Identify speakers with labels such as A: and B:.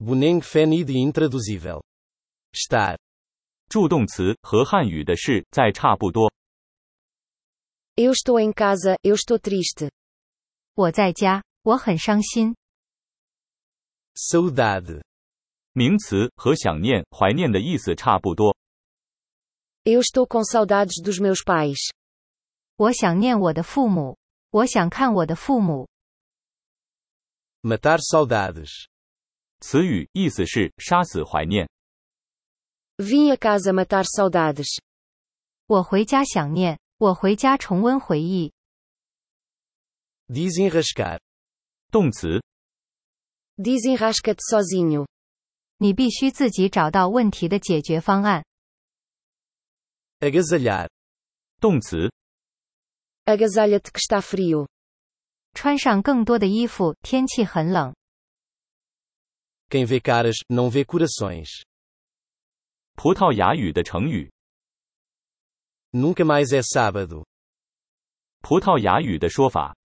A: Boneng fenid e intraduzível. Estar.
B: 助动词和汉语的是在差不多。
C: Eu estou em casa, eu estou triste.
D: 我在家，我很伤心。
A: Saudade.
B: 名词和想念、怀念的意思差不多。
C: Eu estou com saudades dos meus pais.
D: 我想念我的父母。我想看我的父母。
A: Matar saudades.
B: 词语意思是杀死怀念。
C: Vim a casa matar saudades.
D: 我回家想念。我回家重温回忆。
A: Desenrascar.
B: 动词。
C: Desenrasca-te sozinho.
D: 你必须自己找到问题的解决方案。
A: Agasalhar.
B: 动词。
C: Agasalha-te que está frio.
D: 穿上更多的衣服，天气很冷。
A: Quem vê caras, não vê corações.
B: 葡萄牙语的成语。
A: Nunca mais é sábado.
B: 葡萄牙语的说法。